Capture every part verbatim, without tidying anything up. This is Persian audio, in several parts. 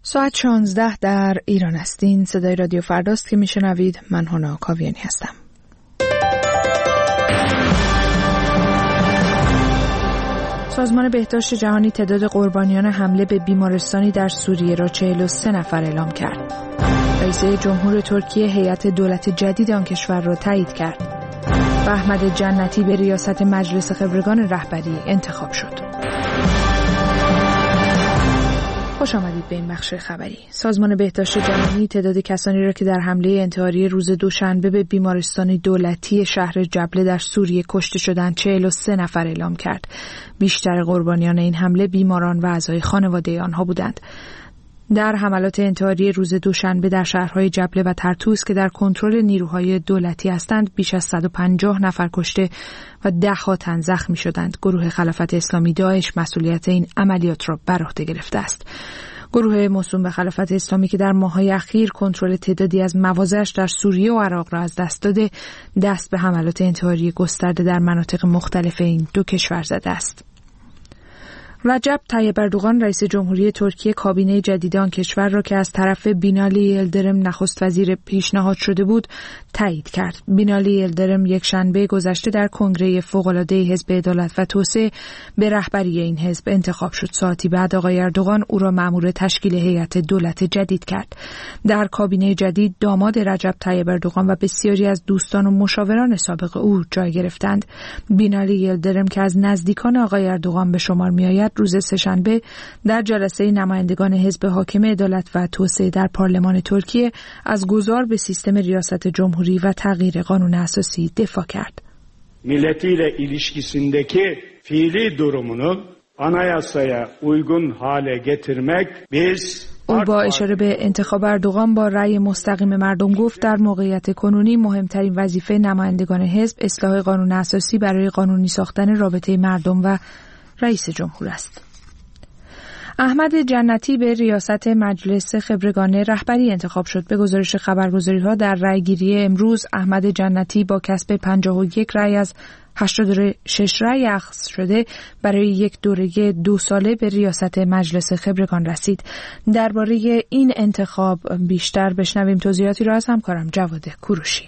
ساعت شانزده در ایران است. این صدای رادیو فرداست که میشنوید. من هنا کاویانی هستم. سازمان بهداشت جهانی تعداد قربانیان حمله به بیمارستانی در سوریه را چهل و سه نفر اعلام کرد. رئیس جمهور ترکیه هیئت دولت جدید آن کشور را تایید کرد. و احمد جنتی به ریاست مجلس خبرگان رهبری انتخاب شد. خوش آمدید به این بخش خبری. سازمان بهداشت جهانی تعداد کسانی را که در حمله انتحاری روز دوشنبه به بیمارستانی دولتی شهر جبله در سوریه کشته شدند چهل و سه نفر اعلام کرد. بیشتر قربانیان این حمله بیماران و اعضای خانواده آنها بودند. در حملات انتحاری روز دوشنبه در شهرهای جبله و ترتوس که در کنترل نیروهای دولتی هستند بیش از صد و پنجاه نفر کشته و ده ها تن زخمی شدند. گروه خلافت اسلامی داعش مسئولیت این عملیات را بر عهده گرفته است. گروه موسوم به خلافت اسلامی که در ماه‌های اخیر کنترل تعدادی از مواضعش در سوریه و عراق را از دست داده، دست به حملات انتحاری گسترده در مناطق مختلف این دو کشور زده است. رجب طیب اردوغان رئیس جمهوری ترکیه کابینه جدید آن کشور را که از طرف بینالی یلدرم نخست وزیر پیشنهاد شده بود تایید کرد. بینالی یلدرم یک شنبه گذشته در کنگره فوق‌العاده حزب عدالت و توسعه به رهبری این حزب انتخاب شد. ساعتی بعد آقای اردوغان او را مأمور تشکیل هیئت دولت جدید کرد. در کابینه جدید داماد رجب طیب اردوغان و بسیاری از دوستان و مشاوران سابق او جای گرفتند. بینالی یلدرم که از نزدیکان آقای اردوغان به شمار می‌آید روز سه‌شنبه در جلسه نمایندگان حزب حاکم عدالت و توسعه در پارلمان ترکیه از گذار به سیستم ریاست جمهوری و تغییر قانون اساسی دفاع کرد. milletiyle ilişkisindeki fiili durumunu anayasaya uygun hale getirmek biz او با اشاره به انتخاب اردوغان با رأی مستقیم مردم گفت در موقعیت کنونی مهمترین وظیفه نمایندگان حزب اصلاح قانون اساسی برای قانونی ساختن رابطه مردم و رئیس جمهور است. احمد جنتی به ریاست مجلس خبرگان رهبری انتخاب شد. به گزارش خبرگزاری‌ها در رأیگیری امروز احمد جنتی با کسب پنجاه و یک رأی از هشتاد و شش رأی اخذ شده برای یک دوره دو ساله به ریاست مجلس خبرگان رسید. درباره این انتخاب بیشتر بشنویم توضیحاتی را از همکارم جواد کوروشی.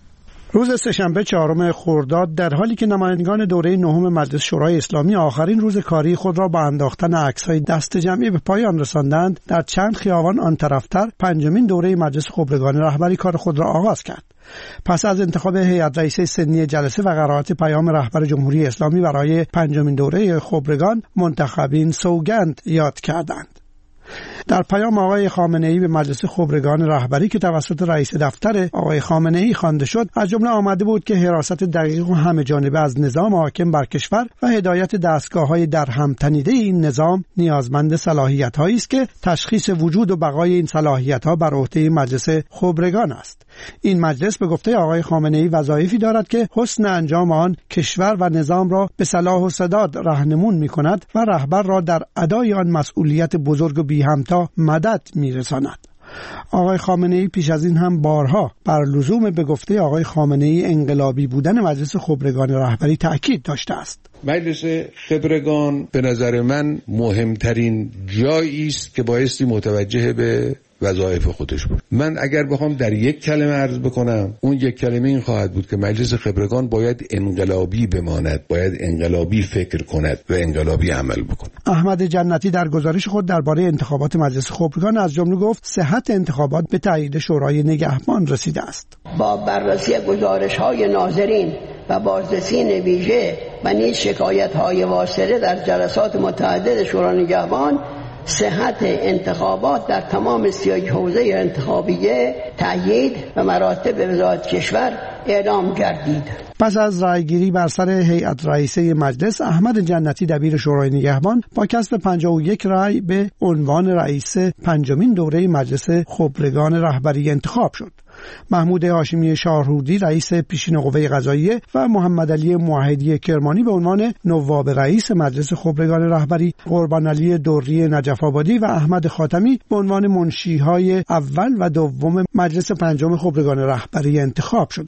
روز سه‌شنبه چهارم خرداد در حالی که نمایندگان دوره نهم مجلس شورای اسلامی آخرین روز کاری خود را با انداختن عکس‌های دست جمعی به پایان رساندند، در چند خیابان آن طرفتر پنجمین دوره مجلس خبرگان رهبری کار خود را آغاز کرد. پس از انتخاب هیئت رئیسه سنی جلسه و قرائت پیام رهبر جمهوری اسلامی برای پنجمین دوره خبرگان، منتخبین سوگند یاد کردند. در پیام آقای خامنه‌ای به مجلس خبرگان رهبری که توسط رئیس دفتر آقای خامنه‌ای خوانده شد، از جمله آمده بود که حراست دقیق و همه‌جانبه از نظام حاکم بر کشور و هدایت دستگاه‌های در هم تنیده این نظام نیازمند صلاحیت‌هایی است که تشخیص وجود و بقای این صلاحیت‌ها بر عهده مجلس خبرگان است. این مجلس به گفته آقای خامنه‌ای وظایفی دارد که حسن انجام آن کشور و نظام را به صلاح و سداد راهنمون می‌کند و رهبر را در ادای آن مسئولیت بزرگ و بی همتا مدد می‌رساند. آقای خامنه‌ای پیش از این هم بارها بر لزوم به گفته آقای خامنه‌ای انقلابی بودن مجلس خبرگان رهبری تأکید داشته است. مجلس خبرگان به نظر من مهمترین جایی است که بایستی متوجه به وظایف خودش بود. من اگر بخوام در یک کلمه عرض بکنم، اون یک کلمه این خواهد بود که مجلس خبرگان باید انقلابی بماند، باید انقلابی فکر کند و انقلابی عمل بکند. احمد جنتی در گزارش خود درباره انتخابات مجلس خبرگان از جمله گفت صحت انتخابات به تایید شورای نگهبان رسیده است. با بررسی گزارش‌های ناظرین و بازرسی ویژه و نیز شکایت‌های واصله در جلسات متعدد شورای نگهبان، صحت انتخابات در تمام سی و یک حوزه انتخابیه تأیید و مراتب وزارت کشور اعلام گردید. پس از رأیگیری بر سر هیئت رئیسه مجلس، احمد جنتی دبیر شورای نگهبان با کسب پنجاه و یک رأی به عنوان رئیس پنجمین دوره مجلس خبرگان رهبری انتخاب شد. محمود هاشمی شاهرودی رئیس پیشین قوه قضاییه و محمد علی موحدی کرمانی به عنوان نواب رئیس مجلس خبرگان رهبری، قربان علی دوری نجف آبادی و احمد خاتمی به عنوان منشیهای اول و دوم مجلس پنجم خبرگان رهبری انتخاب شدند.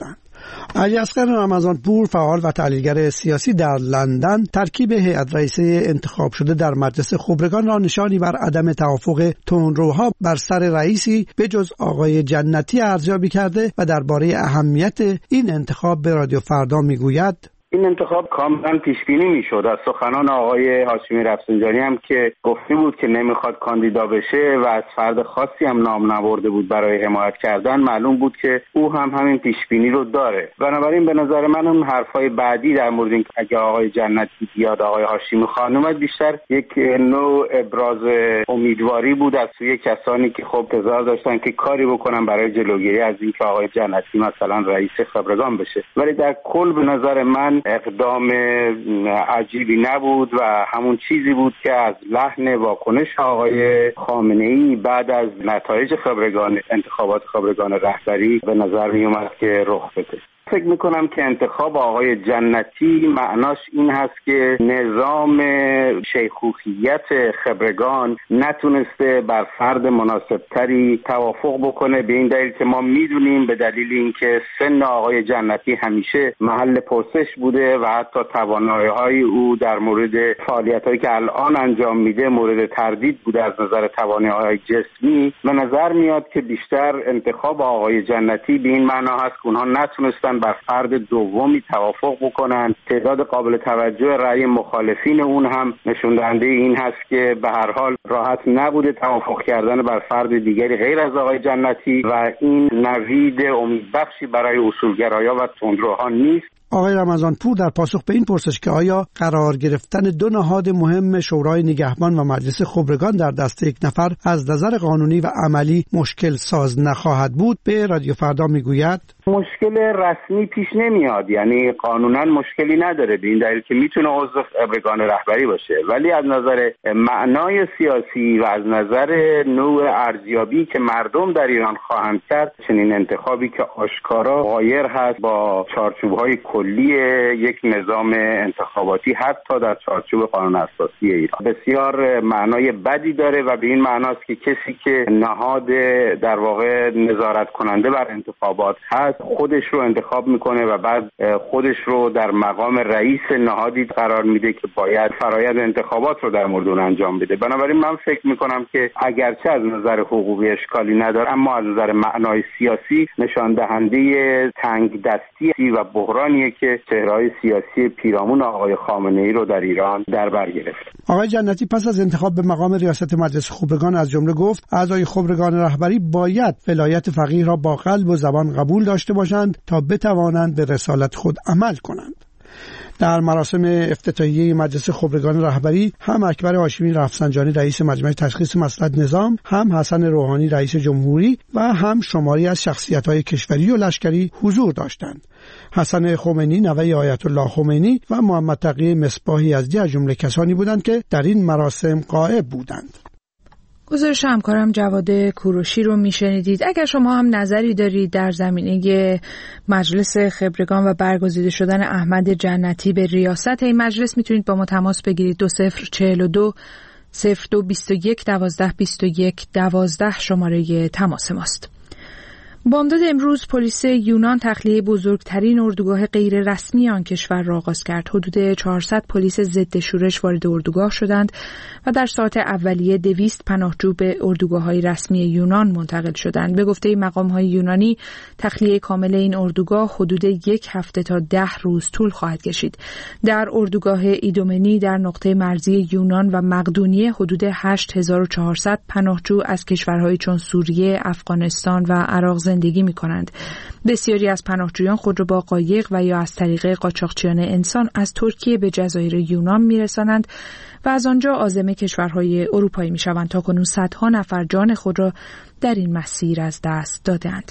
علی اصغر رمضانپور، فعال و تحلیلگر سیاسی در لندن، ترکیب هیئت رئیسه انتخاب شده در مجلس خبرگان را نشانی بر عدم توافق تندروها بر سر رئیسی به جز آقای جنتی ارزیابی کرده و درباره اهمیت این انتخاب به رادیو فردا میگوید: این انتخاب کاملا پیش بینی میشد. از سخنان آقای هاشمی رفسنجانی هم که گفته بود که نمیخواد کاندیدا بشه و از فرد خاصی هم نام نبرده بود برای حمایت کردن، معلوم بود که او هم همین پیش بینی رو داره. بنابراین به نظر من اون حرفای بعدی در مورد اینکه اگه آقای جنتی بیاد آقای هاشمی خانم بیشتر یک نوع ابراز امیدواری بود از سوی کسانی که خب انتظار داشتن که کاری بکنن برای جلوگیری از اینکه آقای جنتی مثلا رئیس خبرگان بشه. ولی در کل به نظر من اقدام عجیبی نبود و همون چیزی بود که از لحن واکنش آقای خامنه‌ای بعد از نتایج خبرگان انتخابات خبرگان رهبری به نظر می اومد که رخ بده. فکر میکنم که انتخاب آقای جنتی معناش این هست که نظام شیخوخیت خبرگان نتونسته بر فرد مناسبتری توافق بکنه، به این دلیل که ما میدونیم به دلیل اینکه سن آقای جنتی همیشه محل پرسش بوده و حتی توانایی‌های او در مورد فعالیت‌هایی که الان انجام میده مورد تردید بوده از نظر توانایی‌های جسمی. به نظر میاد که بیشتر انتخاب آقای جنتی به این معنا هست که اونها نتونستن بر فرد دومی توافق بکنن. تعداد قابل توجه رأی مخالفین اون هم نشون دهنده این هست که به هر حال راحت نبوده توافق کردن بر فرد دیگری غیر از آقای جنتی و این نوید امیدبخشی برای اصولگرایان و تندروها نیست. آقای رمضانپور در پاسخ به این پرسش که آیا قرار گرفتن دو نهاد مهم شورای نگهبان و مجلس خبرگان در دست یک نفر از نظر قانونی و عملی مشکل ساز نخواهد بود، به رادیو فردا میگوید: مشکل رسمی پیش نمیاد، یعنی قانونا مشکلی نداره به این دلیل که میتونه عضو خبرگان رهبری باشه، ولی از نظر معنای سیاسی و از نظر نوع ارزیابی که مردم در ایران خواهند کرد، چنین انتخابی که آشکارا غایر هست با چارچوب‌های کلی یک نظام انتخاباتی حتی در چارچوب قانون اساسی ایران بسیار معنای بدی داره و به این معناست که کسی که نهاد در واقع نظارت کننده بر انتخابات هست خودش رو انتخاب میکنه و بعد خودش رو در مقام رئیس نهادی قرار میده که باید فرایند انتخابات رو در مورد اون انجام بده. بنابراین من فکر میکنم که اگرچه از نظر حقوقی اشکالی نداره، اما از نظر معنای سیاسی نشان دهنده تنگ دستی و بحرانیه که چهره‌های سیاسی پیرامون آقای خامنه‌ای رو در ایران در بر گرفت. آقای جنتی پس از انتخاب به مقام ریاست مجلس خبرگان از جمله گفت اعضای خبرگان رهبری باید ولایت فقیه را با قلب و زبان قبول داشته باشند تا بتوانند به رسالت خود عمل کنند. در مراسم افتتاحیه مجلس خبرگان رهبری هم اکبر هاشمی رفسنجانی رئیس مجمع تشخیص مصلحت نظام، هم حسن روحانی رئیس جمهوری و هم شماری از شخصیت‌های کشوری و لشکری حضور داشتند. حسن خمینی نوه آیت الله خمینی و محمد تقی مصباحی یزدی از جمله کسانی بودند که در این مراسم غائب بودند. گزارش همکارم جواد کوروشی رو میشنیدید. اگر شما هم نظری دارید در زمینه مجلس خبرگان و برگزیده شدن احمد جنتی به ریاست این مجلس، میتونید با ما تماس بگیرید. دو صفر چهل و دو صفر دو بیست و یک دوازده بیست و یک دوازده شماره تماس ماست. بامداد امروز پلیس یونان تخلیه بزرگترین اردوگاه غیر رسمی آن کشور را آغاز کرد. حدود چهارصد پلیس ضد شورش وارد اردوگاه شدند و در ساعت اولیه دویست پناهجو به اردوگاه‌های رسمی یونان منتقل شدند. به گفته مقام‌های یونانی تخلیه کامل این اردوگاه حدود یک هفته تا ده روز طول خواهد کشید. در اردوگاه ایدومنی در نقطه مرزی یونان و مقدونیه حدود هشت هزار و چهارصد پناهجو از کشورهای چون سوریه، افغانستان و عراق زندگی می کنند. بسیاری از پناهجویان خود را با قایق و یا از طریق قاچاقچیان انسان از ترکیه به جزایر یونان می رسانند و از آنجا عازم کشورهای اروپایی می شوند. تا کنون صدها نفر جان خود را در این مسیر از دست دادند.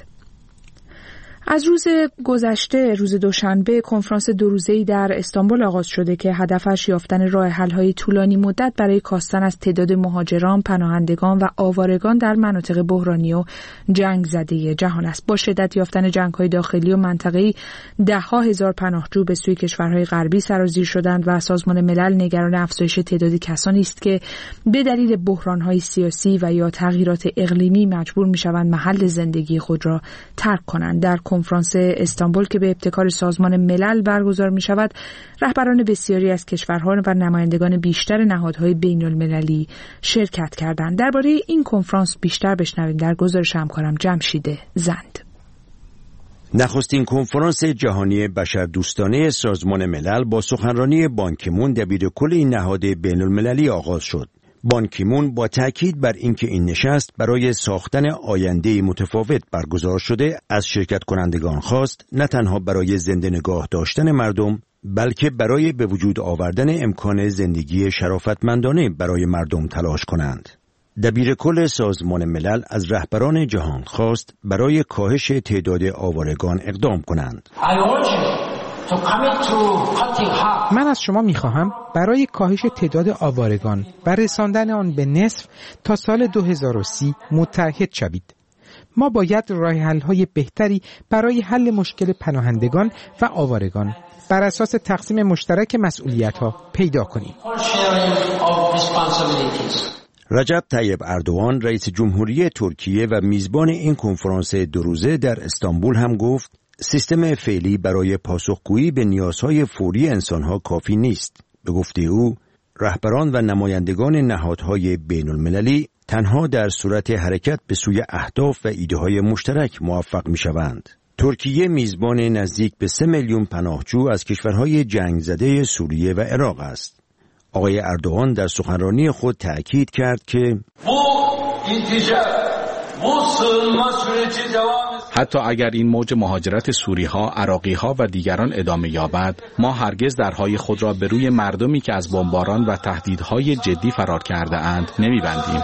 از روز گذشته روز دوشنبه کنفرانس دو روزه‌ای در استانبول آغاز شده که هدفش یافتن راه حل‌های طولانی مدت برای کاستن از تعداد مهاجران، پناهندگان و آوارگان در مناطق بحرانی و جنگ زده جهان است. با شدت یافتن جنگ‌های داخلی و منطقه‌ای ده‌ها هزار پناهجو به سوی کشورهای غربی سرازیر شدند و سازمان ملل نگران افزایش تعداد کسانی است که به دلیل بحران‌های سیاسی و یا تغییرات اقلیمی مجبور می‌شوند محل زندگی خود را ترک کنند. در کنفرانس استانبول که به ابتکار سازمان ملل برگزار می شود، رهبران بسیاری از کشورها و نمایندگان بیشتر نهادهای بین المللی شرکت کردند. درباره این کنفرانس بیشتر بشنویم در گزارش همکارم جمشید زند. نخستین کنفرانس جهانی بشردوستانه سازمان ملل با سخنرانی بان کی مون دبیرکل این نهاد بین المللی آغاز شد. بان کی مون با تاکید بر اینکه این نشست برای ساختن آینده متفاوت برگزار شده از شرکت کنندگان خواست نه تنها برای زنده نگاه داشتن مردم بلکه برای به وجود آوردن امکان زندگی شرافتمندانه برای مردم تلاش کنند. دبیرکل سازمان ملل از رهبران جهان خواست برای کاهش تعداد آوارگان اقدام کنند. من از شما می‌خواهم برای کاهش تعداد آوارگان و رساندن آن به نصف تا سال دو هزار و سی متحد شوید. ما باید راه حل‌های بهتری برای حل مشکل پناهندگان و آوارگان بر اساس تقسیم مشترک مسئولیت‌ها پیدا کنیم. رجب طیب اردوغان رئیس جمهوری ترکیه و میزبان این کنفرانس دو روزه در استانبول هم گفت سیستم فعلی برای پاسخگویی به نیازهای فوری انسانها کافی نیست. به گفته او رهبران و نمایندگان نهادهای بین المللی تنها در صورت حرکت به سوی اهداف و ایده‌های مشترک موفق می‌شوند. ترکیه میزبان نزدیک به سه میلیون پناهجو از کشورهای جنگ زده سوریه و عراق است. آقای اردوغان در سخنرانی خود تأکید کرد که حتی اگر این موج مهاجرت سوری‌ها، عراقی‌ها و دیگران ادامه یابد، ما هرگز درهای خود را به روی مردمی که از بمباران و تهدیدهای جدی فرار کرده اند نمی‌بندیم.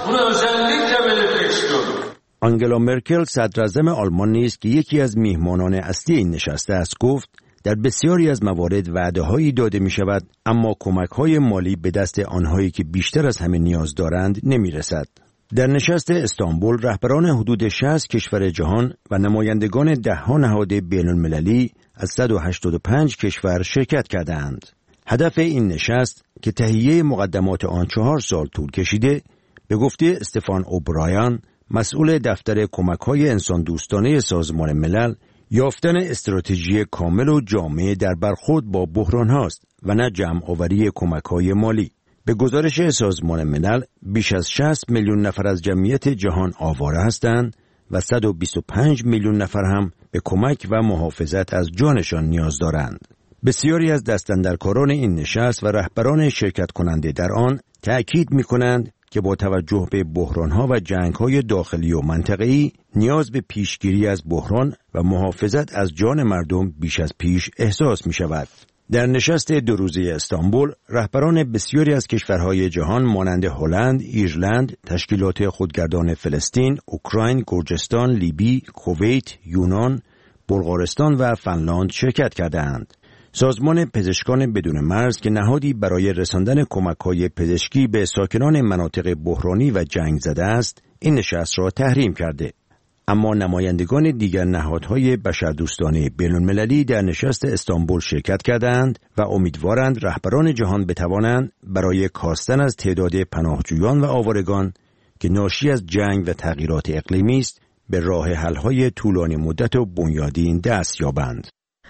آنگلا مرکل صدراعظم آلمان نیز که یکی از میهمانان اصلی این نشست است گفت در بسیاری از موارد وعده‌هایی داده می‌شود اما کمک‌های مالی به دست آنهایی که بیشتر از همه نیاز دارند نمی‌رسد. در نشست استانبول رهبران حدود شصت کشور جهان و نمایندگان ده‌ها نهاد بین‌المللی از صد و هشتاد و پنج کشور شرکت کردند. هدف این نشست که تهیه مقدمات آن چهار سال طول کشیده به گفته استفان اوبرایان مسئول دفتر کمک‌های انسان دوستانه سازمان ملل یافتن استراتژی کامل و جامع در برخورد با بحران هاست و نه جمع آوری کمک‌های مالی. به گزارش سازمان ملل بیش از شصت میلیون نفر از جمعیت جهان آواره هستند و صد و بیست و پنج میلیون نفر هم به کمک و محافظت از جانشان نیاز دارند. بسیاری از دستاندرکاران این نشست و رهبران شرکت کننده در آن تأکید می‌کنند که با توجه به بحران‌ها و جنگ‌های داخلی و منطقه‌ای نیاز به پیشگیری از بحران و محافظت از جان مردم بیش از پیش احساس می‌شود. در نشست دو روزه استانبول رهبران بسیاری از کشورهای جهان مانند هلند، ایرلند، تشکیلات خودگردان فلسطین، اوکراین، گرجستان، لیبی، کویت، یونان، بلغارستان و فنلاند شرکت کردند. سازمان پزشکان بدون مرز که نهادی برای رساندن کمک‌های پزشکی به ساکنان مناطق بحرانی و جنگ زده است، این نشست را تحریم کرده. اما نمایندگان دیگر نهادهای بشردوستانه بین‌المللی در نشست استانبول شرکت کردند و امیدوارند رهبران جهان بتوانند برای کاستن از تعداد پناهجویان و آوارگان که ناشی از جنگ و تغییرات اقلیمی است به راه حل‌های طولانی مدت و بنیادین دست یابند.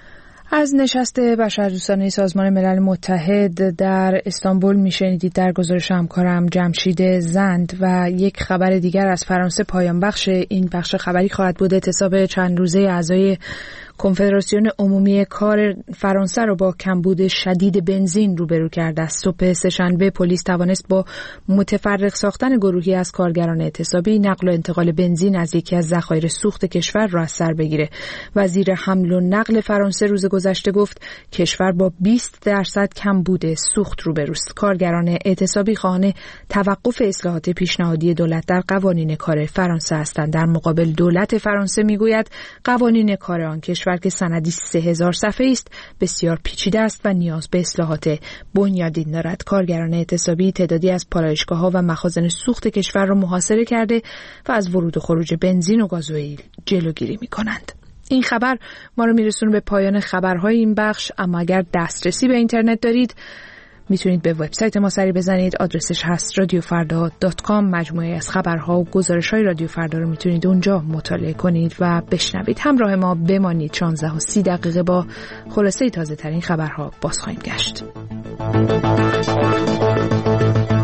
از نشست بشردوستانه سازمان ملل متحد در استانبول میشنیدید در گزارش همکارم جمشید زند. و یک خبر دیگر از فرانسه پایان بخش این بخش خبری خواهد بود. اعتصاب چند روزه اعضای کنفدراسیون عمومی کار فرانسه را با کمبود شدید بنزین روبرو کرده است. صبح سه‌شنبه پلیس توانست با متفرق ساختن گروهی از کارگران اعتصابی نقل و انتقال بنزین از یکی از ذخایر سوخت کشور را از سر بگیره. وزیر حمل و نقل فرانسه روز گذشته گفت کشور با بیست درصد کمبود سوخت روبروست. کارگران اعتصابی خواهان توقف اصلاحات پیشنهادی دولت در قوانین کار فرانسه هستند. در مقابل دولت فرانسه میگوید قوانین کار آن کشور که سندی سه هزار صفحه است بسیار پیچیده است و نیاز به اصلاحات بنیادین دارد. کارگران اعتصابی تعدادی از پالایشگاه‌ها و مخازن سوخت کشور را محاصره کرده و از ورود و خروج بنزین و گازوئیل جلوگیری می‌کنند. این خبر ما رو میرسونه به پایان خبرهای این بخش، اما اگر دسترسی به اینترنت دارید میتونید به وبسایت ما سری بزنید، آدرسش هست رادیو فردا دات کام. مجموعه از خبرها و گزارش‌های رادیو فردا رو میتونید اونجا مطالعه کنید و بشنوید. همراه ما بمانید. شانزده و سی دقیقه با خلاصه تازه ترین خبرها باز خواهیم گشت.